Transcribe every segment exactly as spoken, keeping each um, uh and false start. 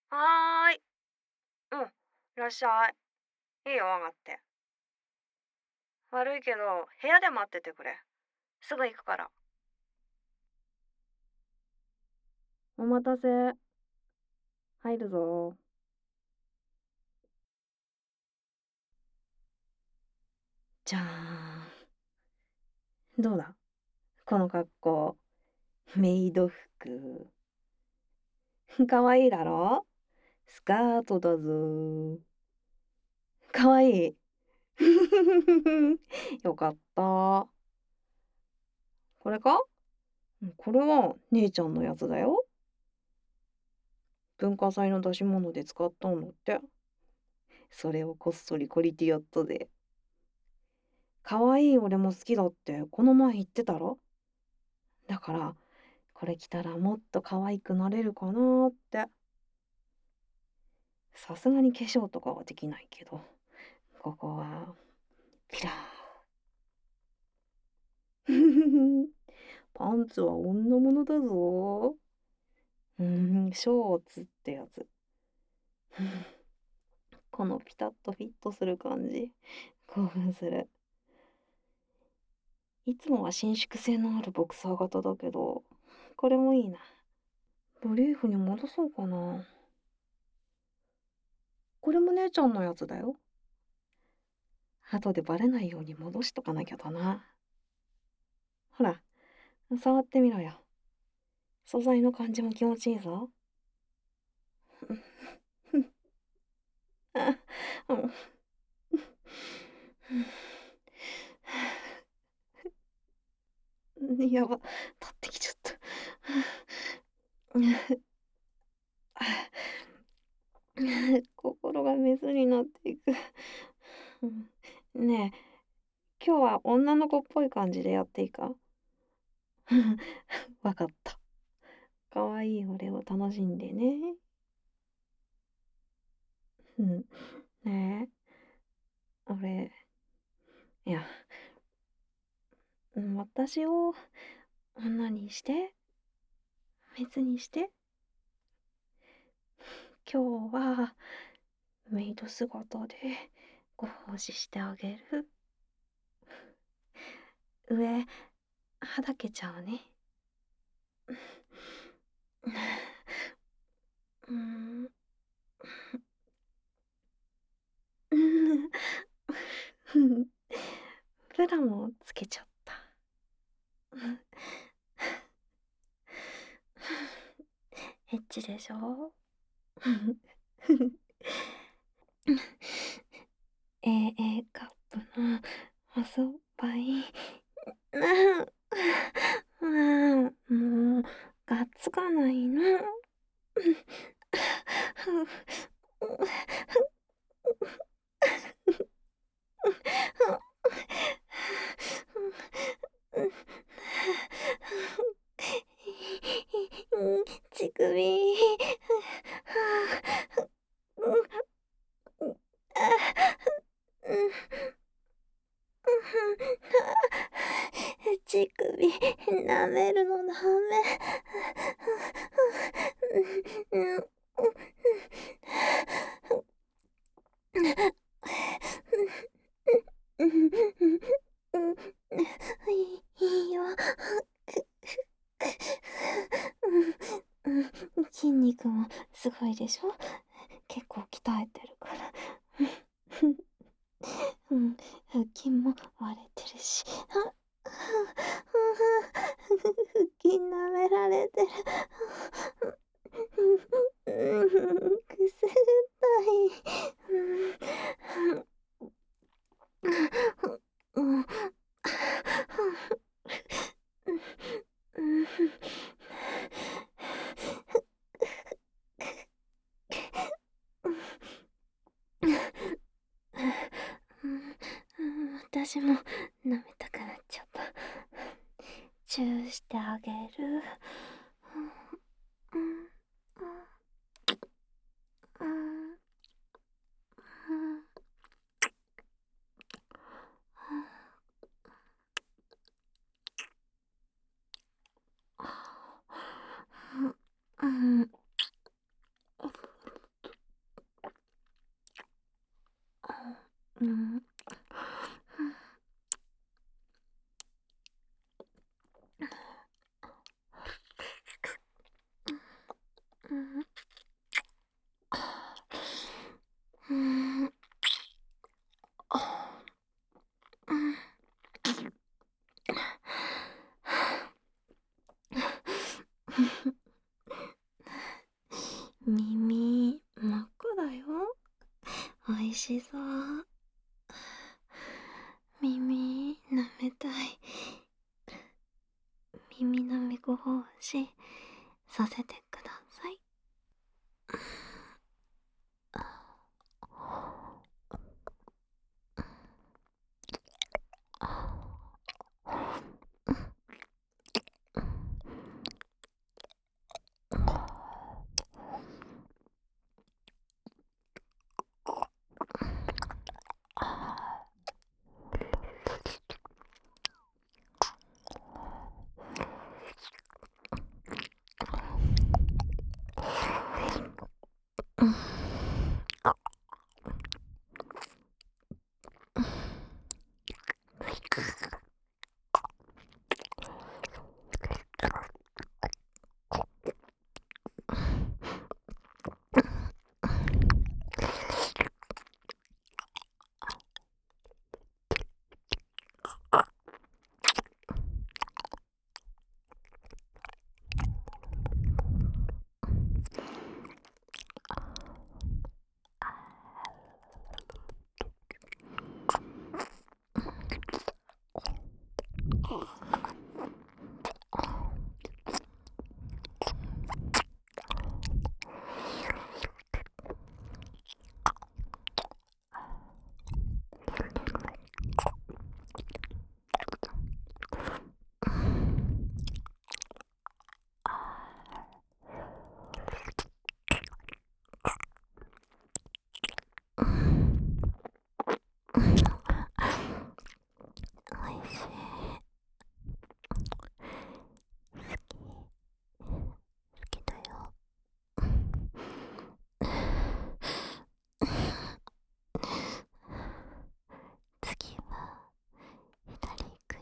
はーい。うん。いらっしゃい。いいよ、上がって。悪いけど、部屋で待っててくれ。すぐ行くから。お待たせ。入るぞ。じゃーん。どうだこの格好。メイド服。かわいいだろスカートだぞ。かわいい。よかった。これかこれは姉ちゃんのやつだよ。文化祭の出し物で使ったんだって。それをこっそり借りてやったぜ。可愛い俺も好きだってこの前言ってたろ。だからこれ着たらもっと可愛くなれるかなーって。さすがに化粧とかはできないけど、ここはピラー。パンツは女物だぞ。うーん、ショーツってやつ。このピタッとフィットする感じ、興奮する。いつもは伸縮性のあるボクサー型だけど、これもいいな。ブリーフに戻そうかな。これも姉ちゃんのやつだよ。後でバレないように戻しとかなきゃだな。ほら、触ってみろよ。素材の感じも気持ちいいぞ。あ、うん、やば、立ってきちゃった。心がメスになっていく。ねえ、今日は女の子っぽい感じでやっていいか？わかった。かわいい俺を楽しんでね。うん。ねえ、俺、いや、うん、私を女にして、メスにして。今日はメイド姿でご奉仕してあげる。上、はだけちゃうね。うん。ブラもつけちゃった。エッチでしょ？エーエー カップのおそばい。うん、もう、がっつかないの。乳首。乳首舐めるのダメ。いいよ。筋肉もすごいでしょ？結構鍛えてるから。うん、腹筋も割れてるし。腹筋舐められてる。くすぐったい。うん。私も舐めたくなっちゃった。チューしてあげる。うん。 耳真っ赤だよ。おいしそう。耳舐めたい。耳舐めご奉仕させてください。おいしい。好きだよ。次は左行くよ。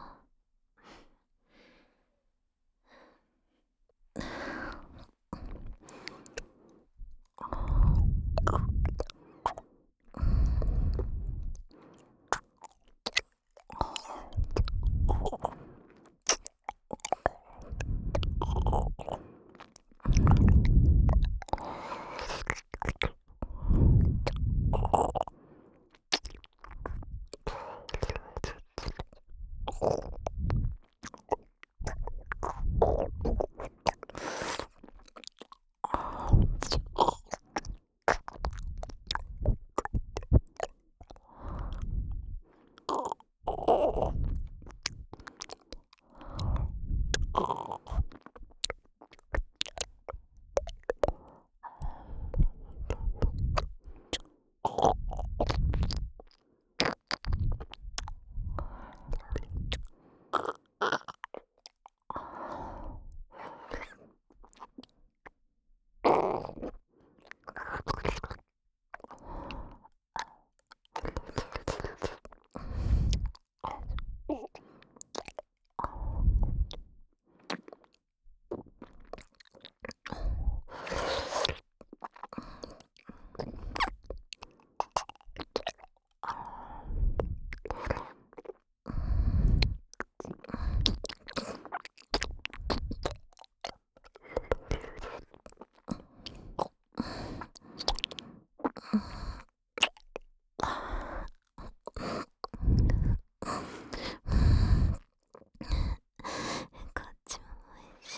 こっちもおいしい。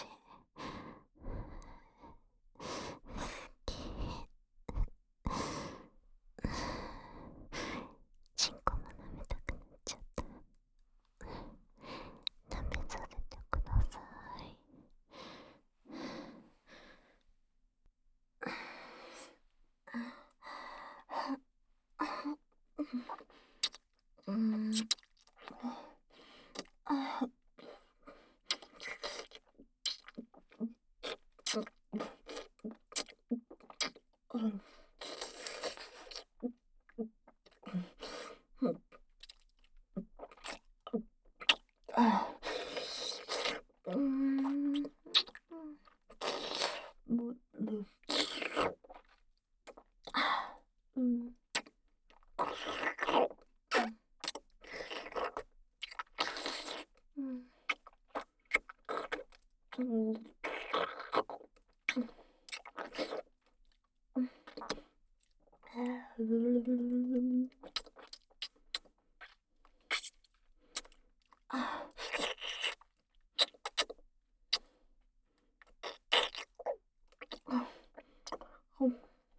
好き。チンコも舐めたくなっちゃった。舐めさせてください。うん。あ、うん。あ、うん。ぶ、ぶ、うん。うん。うん。 あ、あ、ほ、うん、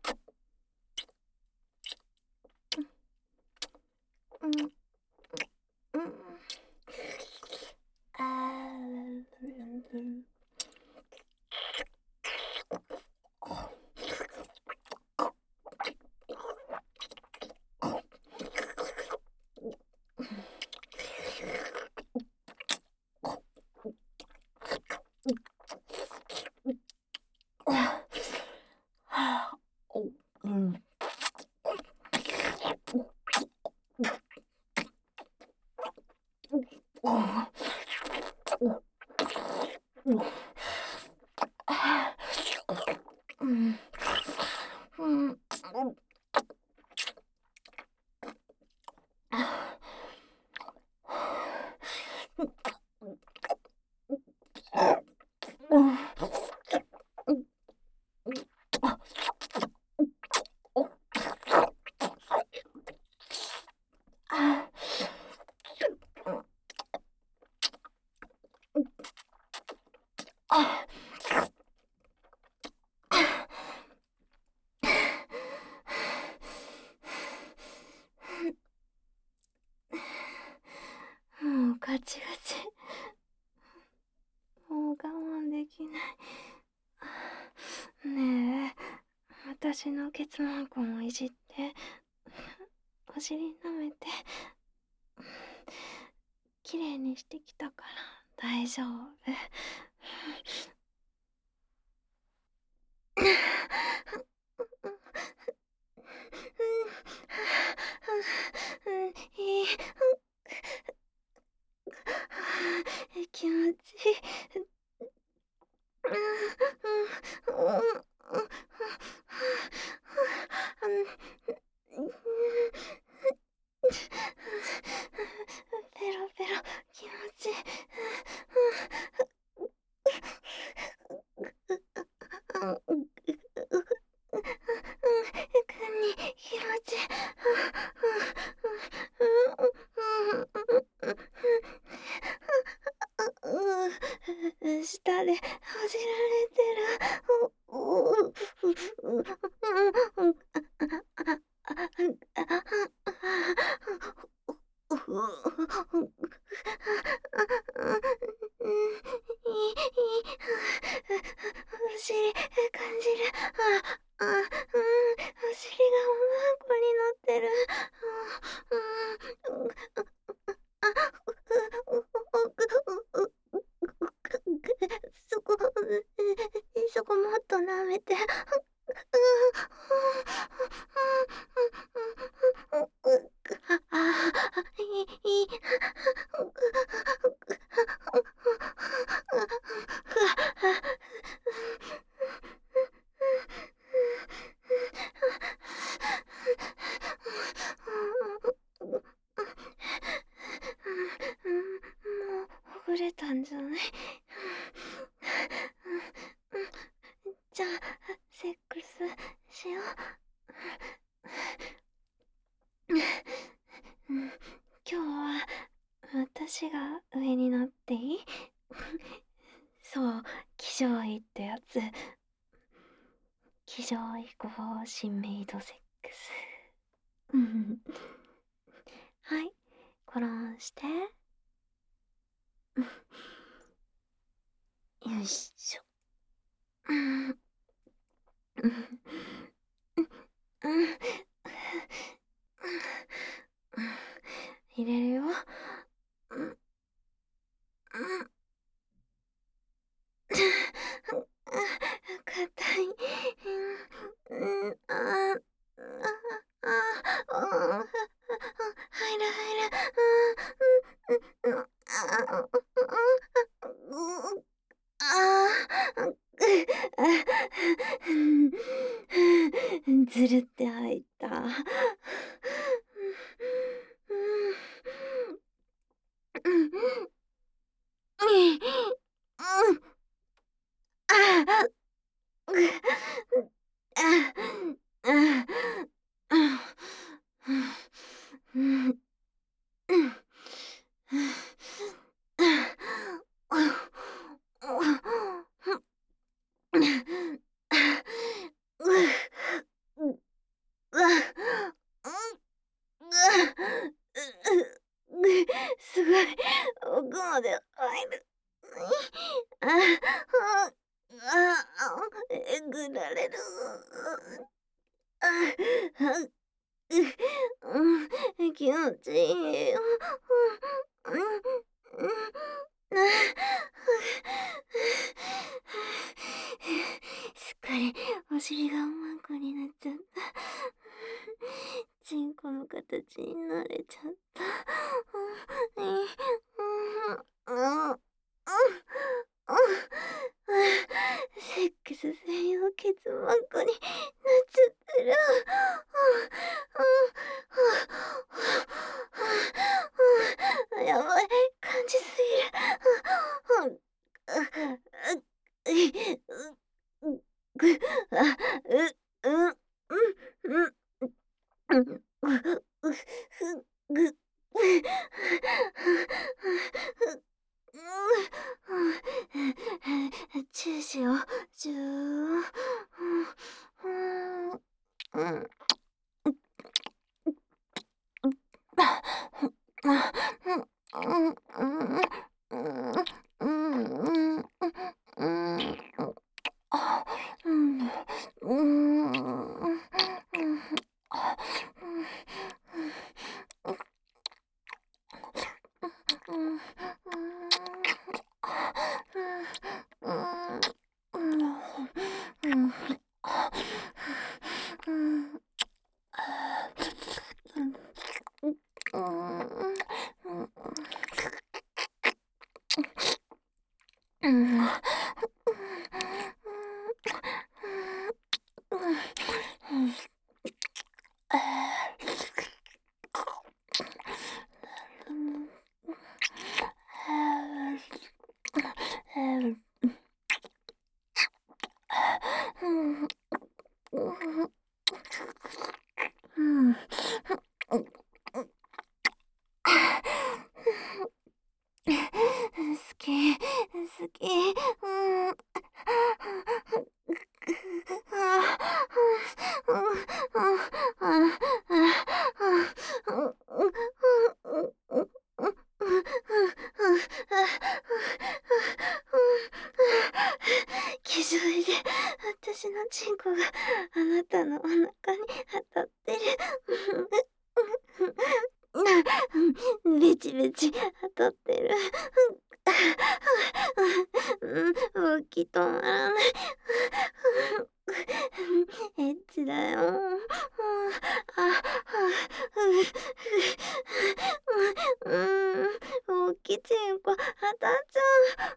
うん、うん。あー、お、うん。うん。うん。もうガチガチ。もう我慢できない。ねえ、私のケツマンコンをいじって、お尻舐めて、きれいにしてきたから大丈夫。いい。気持ちいい。ペロペロ気持ちいい。気持ちいい。下でほじられてる。お尻感じる。あ、あ、うん、お尻がおまんこになってる。そこ、そこもっと舐めて。いい。もうほぐれたんじゃない？じゃあセックスしよう。今日は私が上になっていい？そう、騎乗位ってやつ。騎乗位後新メイドセックス。はい、ゴロンして。よいしょ。うん入れるよ。硬い。うん、ああ、ああ、入る入る。うん、うん、ああ、ずるって入った。 うん。うん。すごい、奥まで入る。ああ、ああ、えぐられる。ああ、う、うん、気持ちいいよ。うん、うん、うん、あ、すっかりお尻がマンコになっちゃった。チンコの形になれちゃった。うん、うん、うん、うん、セックス専用ケツマンコになっちゃってる。やばい、感じすぎる。う、う、ぐ、あ、う、うん、うん、うん、うん、う、ふ、ぐ、チューしよう。チュー。うん。好き、好き。うん。気づいて、私のチンコがあなたのお腹に当たってる。ベチベチ当たってる。うん、動き止まらない。エッチだよ。あ、うん、大きいチンコ当たっちゃ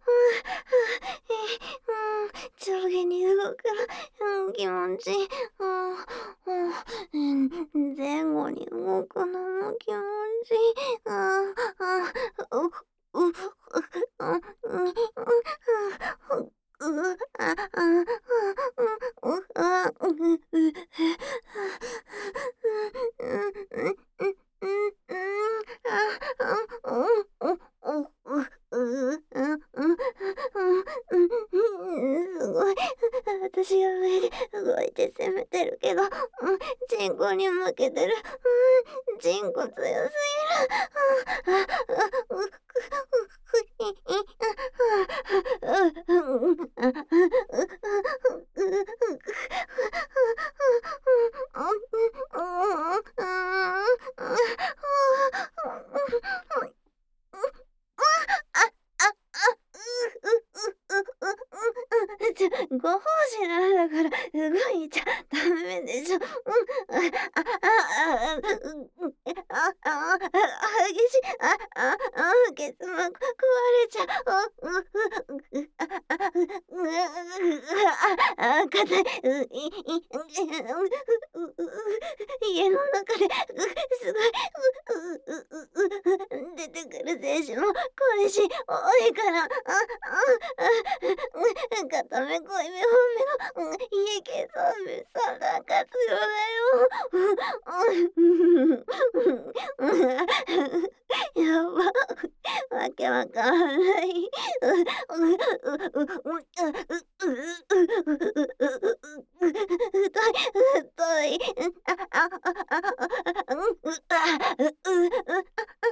う。うん、上下に動くの、うん、気持ちいい。うん、うん、前後に動くのも気持ちいい。うん、うん、う、う、う、うん、うん、うん、う、あ、あ、うん、うん、うん、あ、うん、う、うん、うん、うん、うん、あ、うん、うん、うん、う、う、うん、うん、うん、すごい。私が上で動いて攻めてるけど、うん、チンコに負けてる。うん、チンコ強すぎる。うん、あ、あ、う、く、う、く、い、い、あ、うん、あ、ちょ、ご奉仕なんだから動いちゃダメでしょ。うん、あ、あ、あ、あ、うんうん、あ、あ、あ、激しい、あ、あ、あ、結膜壊れちゃう。う、う、う、あ、あ、う、う、あ、あ、硬い。う、い、い、う、う、う、家の中で、う、すごい、う、う、う、う、う、出てくる精子も恋しい、多いから、あ、あ、あ、片目、濃いめ、本目の、うん、家系そうめんさん段活用だよ。 やば、わけわかんない。太い、太い。あ、あ、あ、あ、あ、うん、う、あ、う、う、う、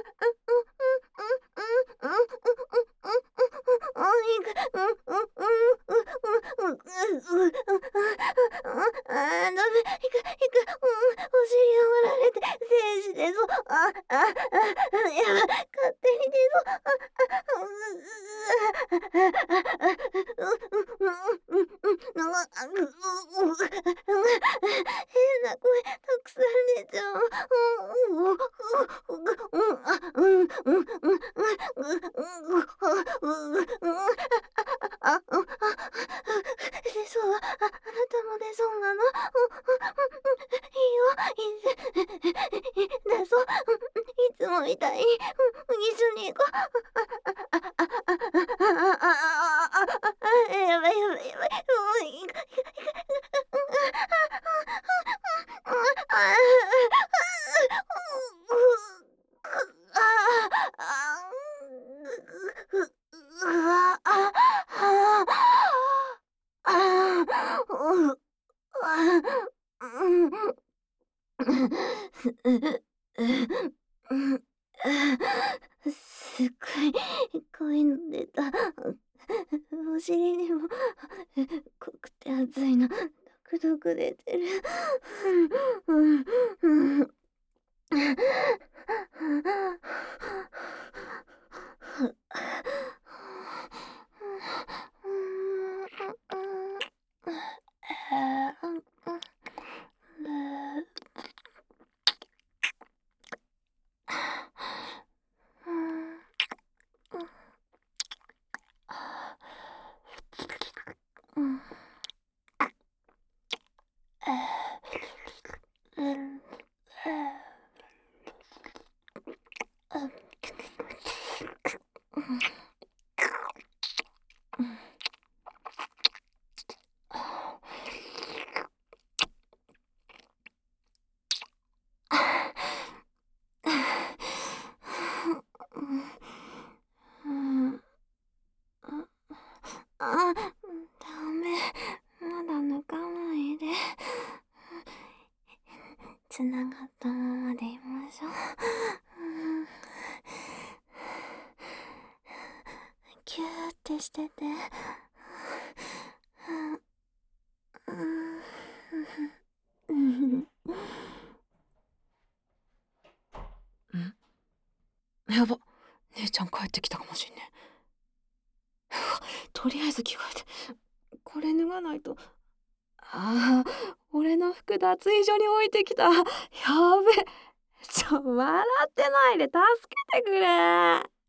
お肉、うん、うん、うん、うん、うん、うん、あ、ダメ、ひく、ひく、うん、お尻を割られて、精子出そう。あ、あ、あ、やばい、勝手に出そう。あ、あ、う、う、う、う、う、う、う、う、う、う、変な声たくさん出ちゃう。うん、うん、あ、うん、うん、うん、うん、うん、うん、あ、あ、出そう。あ、あなたも出そうなの？いいよ、い出そう。いつもみたいに、一緒に行こう。やばいやばいやばい。もういいか、いか、いか。すっごい濃いの出た。お尻にも濃くて熱いの。ドクドク出てる。うんうんうん。あ、ダメ。まだ抜かないで。つながったままでいましょう。キューってしてて。 んやば、姉ちゃん帰ってきたかもしんねえ。とりあえず着替えて、これ脱がないと。ああ、俺の服脱衣所に置いてきた。やべ。ちょ、笑ってないで助けてくれ。